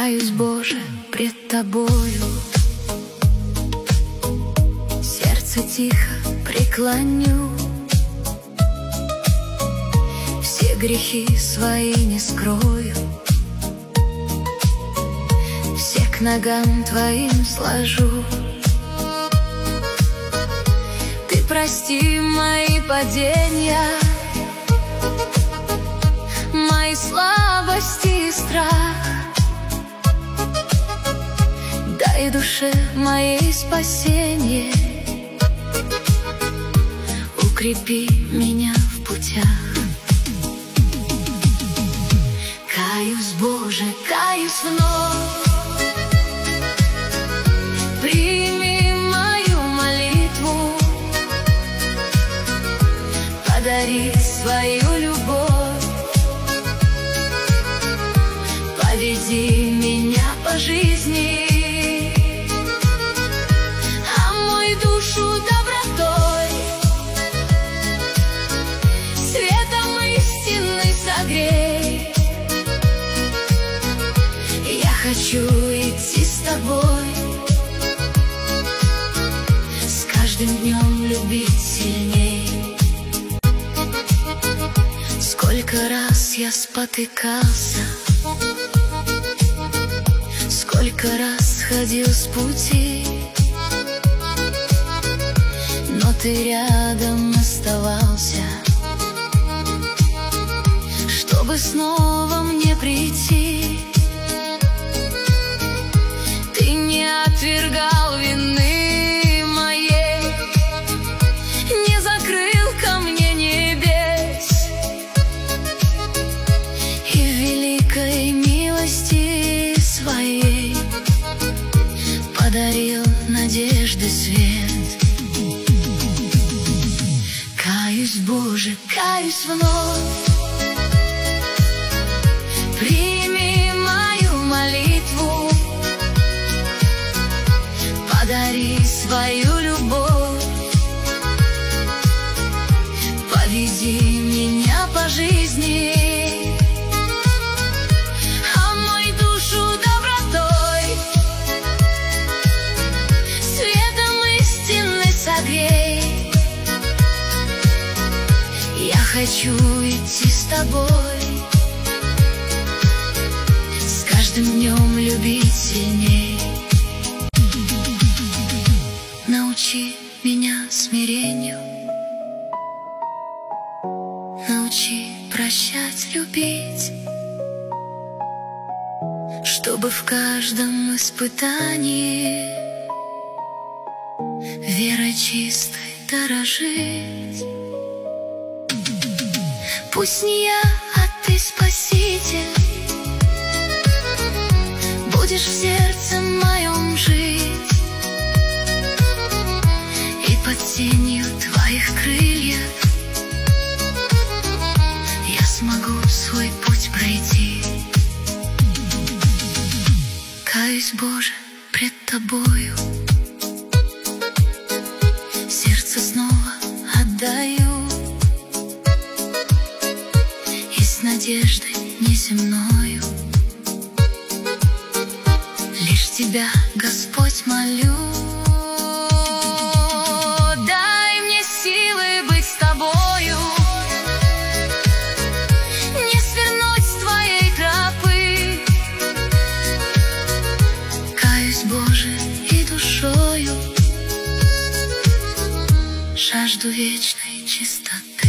Каюсь, Боже, пред Тобою, сердце тихо преклоню, все грехи свои не скрою, все к ногам Твоим сложу. Ты прости мои падения, мои слабости и страх. Дай душе моей спасение, укрепи меня в путях. Каюсь, Боже, каюсь вновь, прими мою молитву, подари свою любовь, поведи меня по жизни, а мою душу добротой, светом истины согрей. Я хочу идти с Тобой, с каждым днем любить сильней. Сколько раз я спотыкался, сколько раз ходил с пути, но Ты рядом оставался, чтобы снова мне прийти. Ты не отвергал вины моей, не закрыл ко мне небес, и в великой милости Своей подарил надежды свет. Каюсь, Боже, каюсь вновь, прими мою молитву, подари свою любовь, поведи меня по жизни, а мою душу добротой, светом истины согрей. Я хочу идти с Тобой, с каждым днем любить сильней. Научи меня смирению, научи прощать, любить, чтобы в каждом испытании верой чистой дорожить. Пусть не я, а Ты, Спаситель, будешь в сердце моем жить, и под тенью Твоих крыльев я смогу свой путь пройти. Каюсь, Боже, пред Тобою, сердце снова отдаю, и с надеждой неземною лишь Тебя, Господь, молю. Дай мне силы быть с Тобою, не свернуть с Твоей тропы. Каюсь, Боже, и душою жажду вечной чистоты.